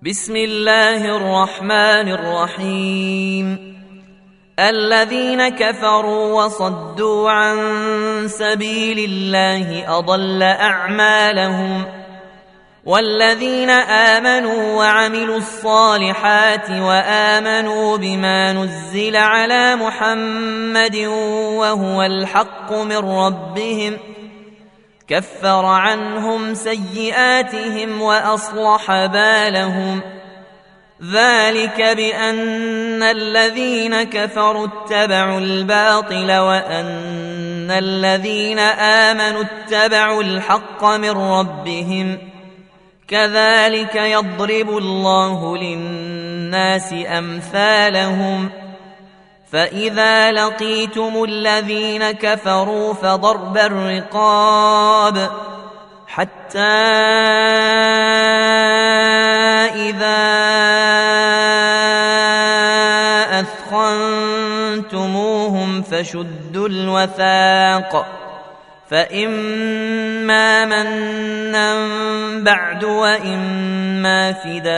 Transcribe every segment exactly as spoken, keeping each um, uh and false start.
بسم الله الرحمن الرحيم. الذين كفروا وصدوا عن سبيل الله أضل أعمالهم، والذين آمنوا وعملوا الصالحات وآمنوا بما نزل على محمد وهو الحق من ربهم كفر عنهم سيئاتهم وأصلح بالهم. ذلك بأن الذين كفروا اتبعوا الباطل وأن الذين آمنوا اتبعوا الحق من ربهم. كذلك يضرب الله للناس أمثالهم. فإذا لقيتم الذين كفروا فضرب الرقاب حتى إذا أثخنتموهم فشدوا الوثاق، فإما منا بعد وإما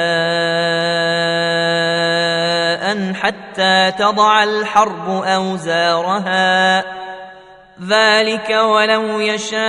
فداء حتى تضع الحرب أوزارها. ذلك ولو يشاء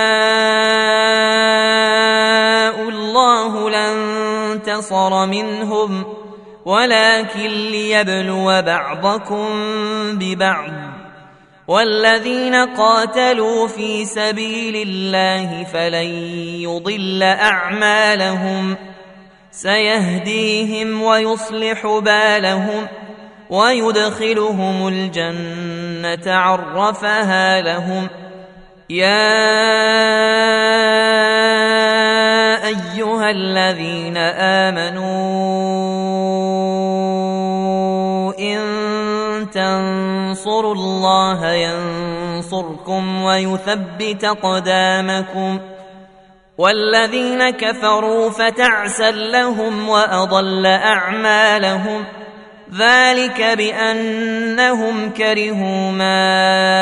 الله لانتصر منهم، ولكن ليبلو بعضكم ببعض. والذين قاتلوا في سبيل الله فلن يضل أعمالهم، سيهديهم ويصلح بالهم ويدخلهم الجنة عرفها لهم. يا أيها الذين آمنوا إن تنصروا الله ينصركم ويثبت أقدامكم. والذين كفروا فتعسا لهم وأضل أعمالهم. ذلك بأنهم كرهوا ما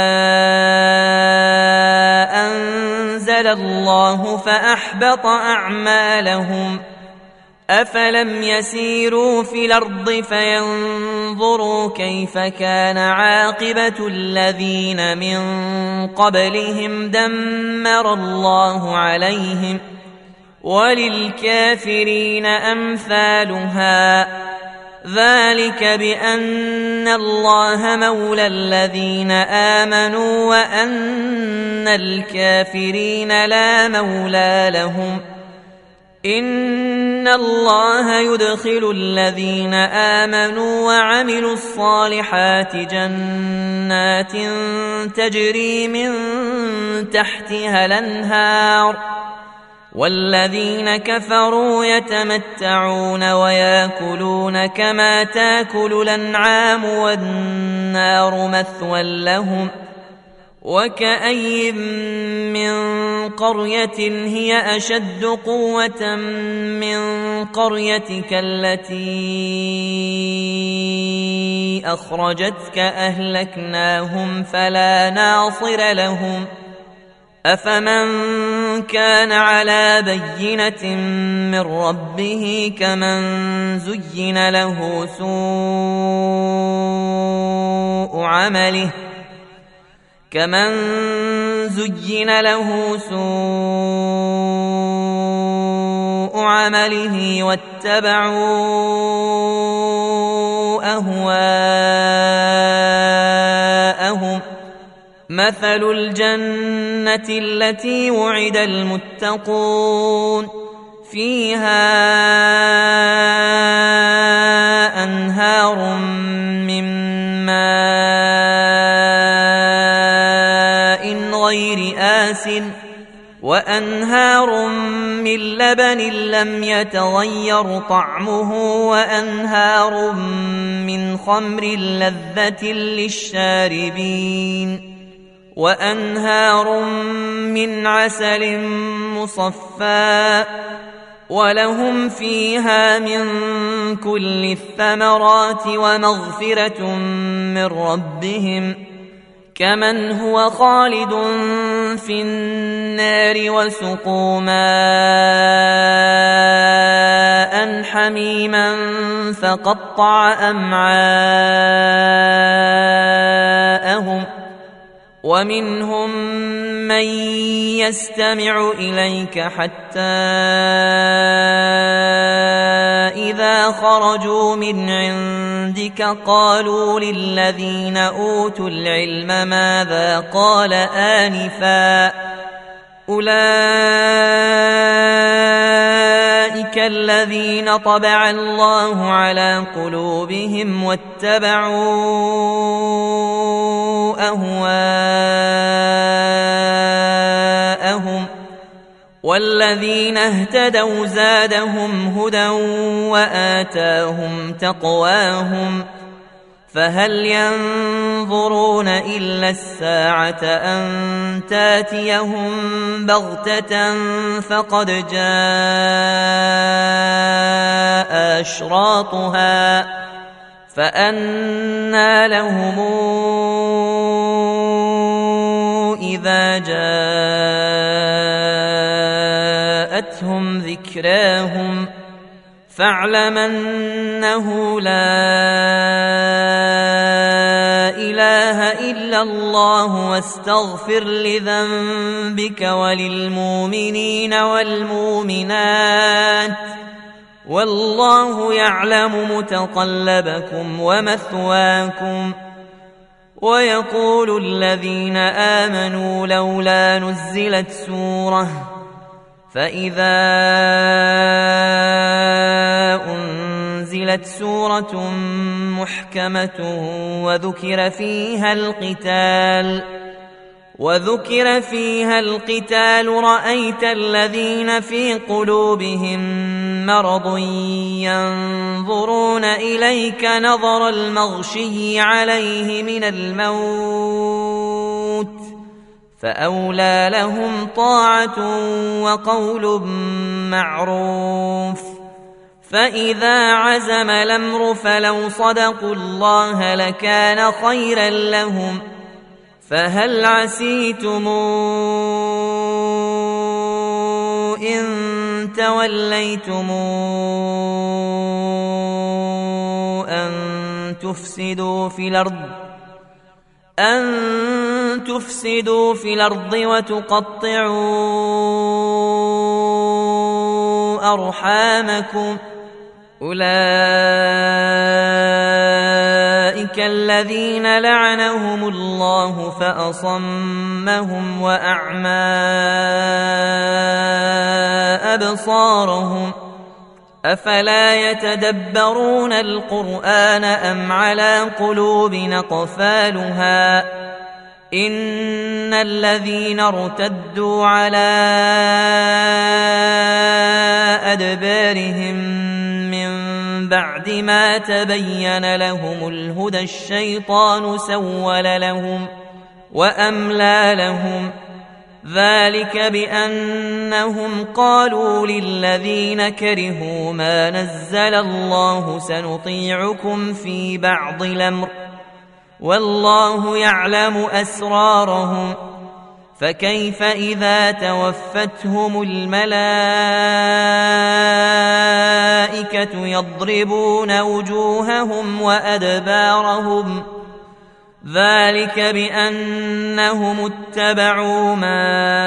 أنزل الله فأحبط أعمالهم. أفلم يسيروا في الأرض فينظروا كيف كان عاقبة الذين من قبلهم دمر الله عليهم، وللكافرين أمثالها. ذلك بأن الله مولى الذين آمنوا وأن الكافرين لا مولى لهم. إن الله يدخل الذين آمنوا وعملوا الصالحات جنات تجري من تحتها الأنهار، والذين كفروا يتمتعون ويأكلون كما تأكل الأنعام والنار مثوى لهم. وكأي من قرية هي أشد قوة من قريتك التي أخرجتك أهلكناهم فلا ناصر لهم. أفمن كان على بينة من ربه كمن زين له سوء عمله كمن زين له سوء عمله واتبعوا أهواءهم. مثل الجنة التي وعد المتقون فيها أنهار من ماء غير آسن وأنهار من لبن لم يتغير طعمه وأنهار من خمر لذة للشاربين وأنهار من عسل مصفى ولهم فيها من كل الثمرات ومغفرة من ربهم كمن هو خالد في النار وسقوا ماء حميما فقطع أمعاءهم ومنهم من يستمع إليك حتى إذا خرجوا من عندك قالوا للذين أوتوا العلم ماذا قال آنفا أولئك الذين طبع الله على قلوبهم واتبعوا أهواءهم والذين اهتدوا زادهم هدى وآتاهم تقواهم فهل ينظرون إلا الساعة أن تاتيهم بغتة فقد جاء أشراطها فأنى لهم إذا جاءتهم ذكراهم فاعلم أنه لا إله إلا الله واستغفر لذنبك وللمؤمنين والمؤمنات والله يعلم متقلبكم ومثواكم. ويقول الذين آمنوا لولا نزلت سورة فإذا أنزلت سورة محكمة وذكر فيها القتال وذكر فيها القتال رأيت الذين في قلوبهم مرض ينظرون إليك نظر المغشي عليه من الموت فأولى لهم طاعة وقول معروف. فإذا عزم الأمر فلو صدقوا الله لكان خيرا لهم فهل عسيتم إن توليتم أن تفسدوا في الأرض أن تفسدوا في الأرض وتقطعوا أرحامكم أولئك الذين لعنهم الله فأصمهم وأعمى أبصارهم أفلا يتدبرون القرآن أم على قلوب أقفالها إن الذين ارتدوا على أدبارهم من بعد ما تبين لهم الهدى الشيطان سول لهم وأملى لهم ذلك بأنهم قالوا للذين كرهوا ما نزل الله سنطيعكم في بعض الأمر والله يعلم أسرارهم فكيف إذا توفتهم الملائكة يضربون وجوههم وأدبارهم ذلك بأنهم اتبعوا ما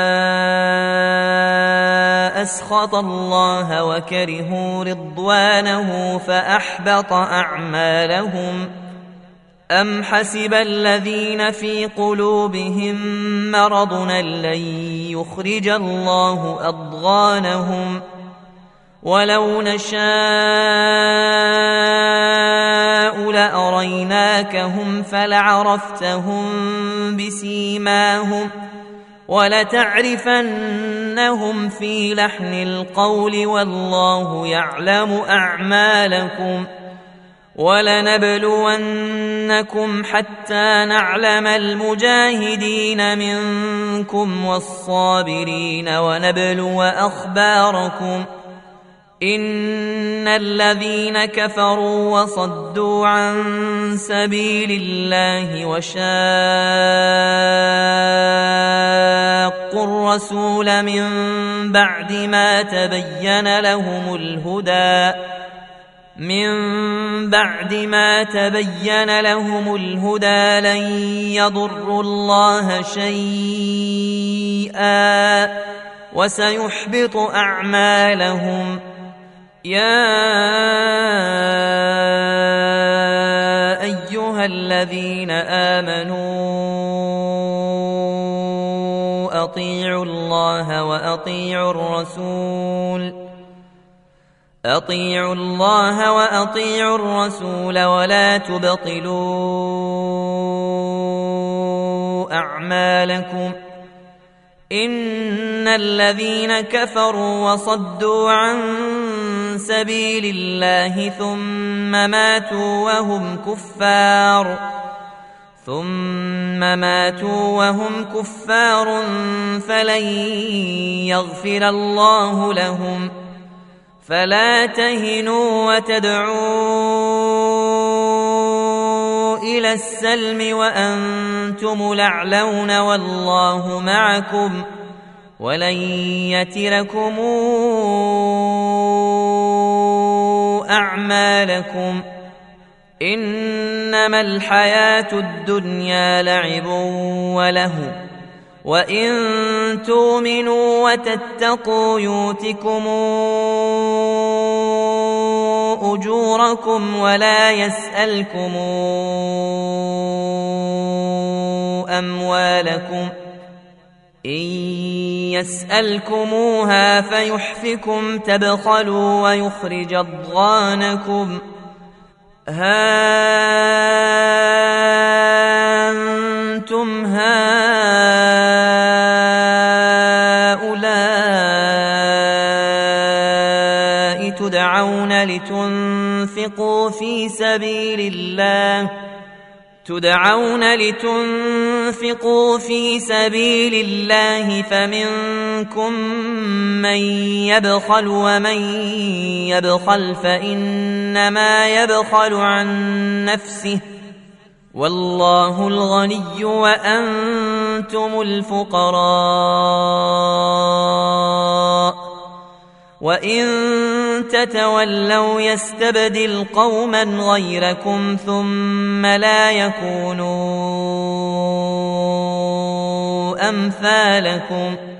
أسخط الله وكرهوا رضوانه فأحبط أعمالهم أم حسب الذين في قلوبهم مرض لن يخرج الله أضغانهم ولو نشاء لأريناكهم فلعرفتهم بسيماهم ولتعرفنهم في لحن القول والله يعلم أعمالكم ولنبلونكم حتى نعلم المجاهدين منكم والصابرين ونبلو أخباركم إن الذين كفروا وصدوا عن سبيل الله وشاقوا اتقوا الرسول من بعد ما تبين لهم الهدى من بعد ما تبين لهم الهدى لن يضروا الله شيئا وسيحبط أعمالهم. يا أيها الذين آمنوا أطيعوا الله وأطيعوا الرسول أطيعوا الله وأطيعوا الرسول ولا تبطلوا أعمالكم إن الذين كفروا وصدوا عن سبيل الله ثم ماتوا وهم كفار ثم ماتوا وهم كفار فلن يغفر الله لهم. فلا تهنوا وتدعوا إلى السلم وأنتم الأعلون والله معكم ولن يتركم أعمالكم. إنما الحياة الدنيا لعب ولهو وإن تؤمنوا وتتقوا يؤتكم أجوركم ولا يسألكم أموالكم إن يسألكموها فيحفكم تبخلوا ويخرج أضغانكم. ها أنتم هؤلاء تدعون لتنفقوا في سبيل الله تدعون لتنفقوا في سبيل الله فمنكم من يبخل ومن يبخل فإنما يبخل عن نفسه والله الغني وأنتم الفقراء وإن تتولوا يستبدل قوما غيركم ثم لا يكونوا أمثالكم.